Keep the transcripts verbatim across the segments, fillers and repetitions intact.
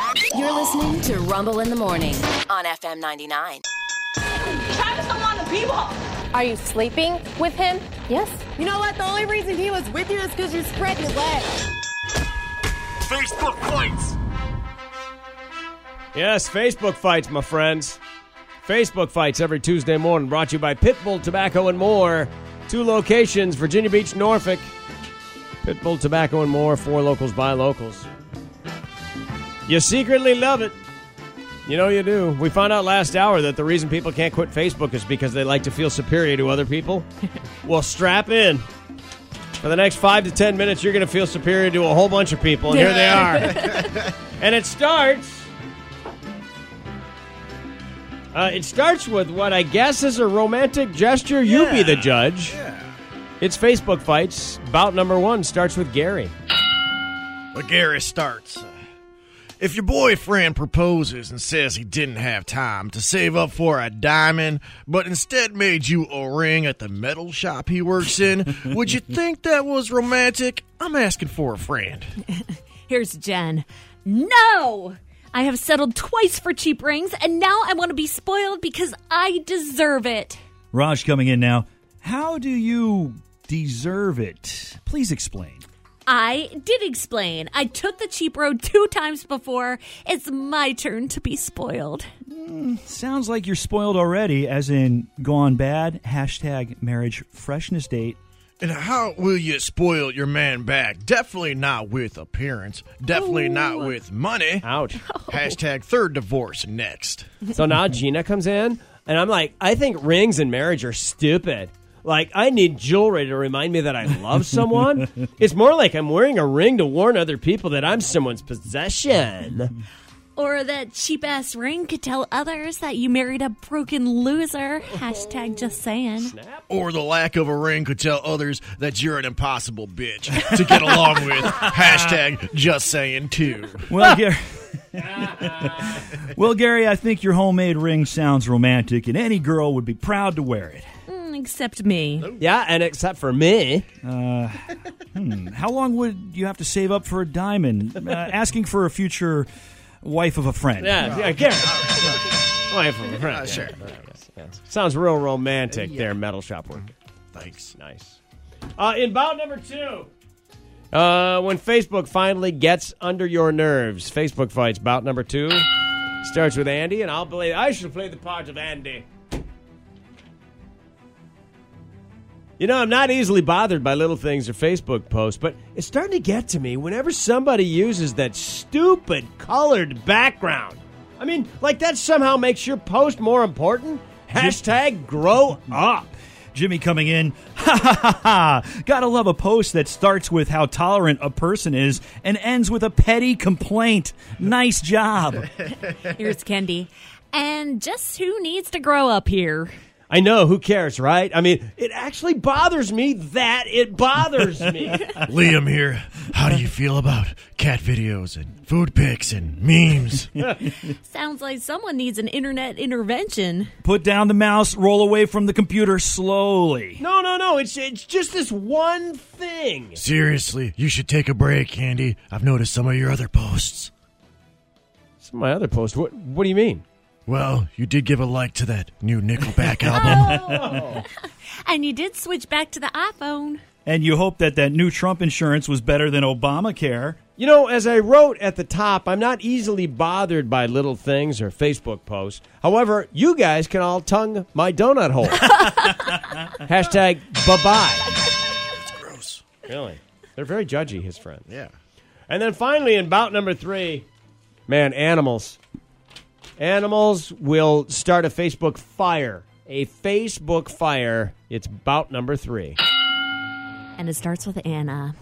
You're listening to Rumble in the Morning on F M ninety-nine. Travis don't want to people. Are you sleeping with him? Yes. You know what? The only reason he was with you is because you spread your legs. Facebook fights. Yes, Facebook fights, my friends. Facebook fights every Tuesday morning, brought to you by Pitbull Tobacco and More. Two locations, Virginia Beach, Norfolk. Pitbull Tobacco and More, four locals by locals. You secretly love it. You know you do. We found out last hour that the reason people can't quit Facebook is because they like to feel superior to other people. Well, strap in. For the next five to ten minutes, you're going to feel superior to a whole bunch of people, and here they are. And it starts... Uh, it starts with what I guess is a romantic gesture. Yeah. You be the judge. Yeah. It's Facebook fights. Bout number one starts with Gary. Well, Gary starts. If your boyfriend proposes and says he didn't have time to save up for a diamond, but instead made you a ring at the metal shop he works in, would you think that was romantic? I'm asking for a friend. Here's Jen. No! I have settled twice for cheap rings, and now I want to be spoiled because I deserve it. Raj coming in now. How do you deserve it? Please explain. I did explain. I took the cheap road two times before. It's my turn to be spoiled. Mm, sounds like you're spoiled already, as in gone bad, hashtag marriage freshness date. And how will you spoil your man back? Definitely not with appearance. Definitely Ooh. not with money. Ouch. Oh. Hashtag third divorce next. So now Gina comes in, and I'm like, I think rings in marriage are stupid. Like, I need jewelry to remind me that I love someone. It's more like I'm wearing a ring to warn other people that I'm someone's possession. Or that cheap-ass ring could tell others that you married a broken loser. Hashtag just saying. Snap. Or the lack of a ring could tell others that you're an impossible bitch to get along with. Hashtag just saying too. Well, Gary, well, Gary, I think your homemade ring sounds romantic, and any girl would be proud to wear it. Mm, except me. Yeah, and except for me. Uh, hmm, how long would you have to save up for a diamond? Uh, asking for a future... wife of a friend. Yeah, yeah, Gary. Wife of a friend. Uh, yeah. sure. Yes, yes. Sounds real romantic yeah. there, metal shop worker. Thanks. Nice. Uh, in bout number two, uh, when Facebook finally gets under your nerves, Facebook fights, bout number two, starts with Andy, and I'll play, I should play the part of Andy. You know, I'm not easily bothered by little things or Facebook posts, but it's starting to get to me whenever somebody uses that stupid colored background. I mean, like that somehow makes your post more important? Hashtag grow up. Jimmy coming in. Ha ha ha ha. Gotta love a post that starts with how tolerant a person is and ends with a petty complaint. Nice job. Here's Kendi. And just who needs to grow up here? I know, who cares, right? I mean, it actually bothers me that it bothers me. Liam here. How do you feel about cat videos and food pics and memes? Sounds like someone needs an internet intervention. Put down the mouse, roll away from the computer slowly. No, no, no, it's it's just this one thing. Seriously, you should take a break, Andy. I've noticed some of your other posts. Some of my other posts? What, what do you mean? Well, you did give a like to that new Nickelback album. Oh. And you did switch back to the iPhone. And you hope that that new Trump insurance was better than Obamacare. You know, as I wrote at the top, I'm not easily bothered by little things or Facebook posts. However, you guys can all tongue my donut hole. Hashtag bye-bye. That's gross. Really? They're very judgy, his friends. Yeah. And then finally, in bout number three, man, animals. Animals will start a Facebook fire. A Facebook fire. It's bout number three. And it starts with Anna.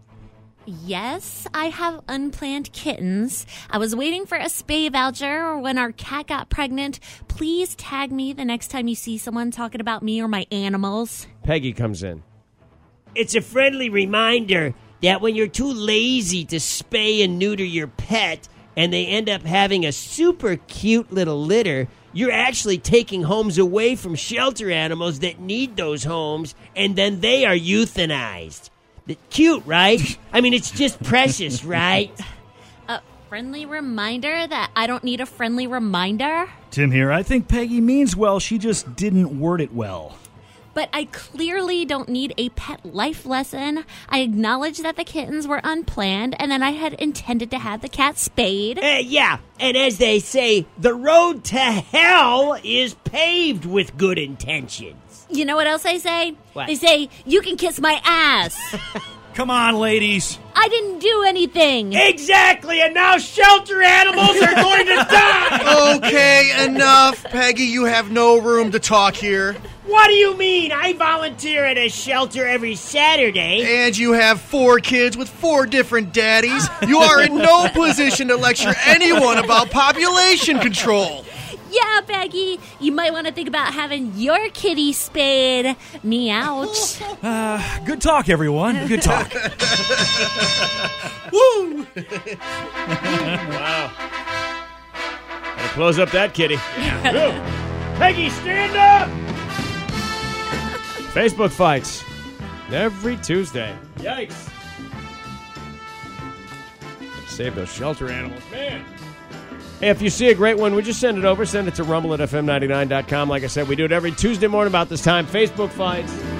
Yes, I have unplanned kittens. I was waiting for a spay voucher or when our cat got pregnant. Please tag me the next time you see someone talking about me or my animals. Peggy comes in. It's a friendly reminder that when you're too lazy to spay and neuter your pet and they end up having a super cute little litter, you're actually taking homes away from shelter animals that need those homes, and then they are euthanized. Cute, right? I mean, it's just precious, right? Uh, friendly reminder that I don't need a friendly reminder? Tim here. I think Peggy means well. She just didn't word it well. But I clearly don't need a pet life lesson. I acknowledge that the kittens were unplanned, and then I had intended to have the cat spayed. Uh, yeah, and as they say, the road to hell is paved with good intentions. You know what else they say? What? They say, you can kiss my ass. Come on, ladies. I didn't do anything. Exactly, and now shelter animals are going to die! Okay, enough. Peggy, you have no room to talk here. What do you mean? I volunteer at a shelter every Saturday. And you have four kids with four different daddies. You are in no position to lecture anyone about population control. Yeah, Peggy, you might want to think about having your kitty spayed. Me ouch. Uh, good talk, everyone. Good talk. Woo! Wow. Gotta close up that kitty. Yeah. Peggy, stand up! Facebook fights every Tuesday. Yikes. Save those shelter animals, man. Hey, if you see a great one, would you send it over? Send it to rumble at f m ninety-nine dot com. Like I said, we do it every Tuesday morning about this time. Facebook fights.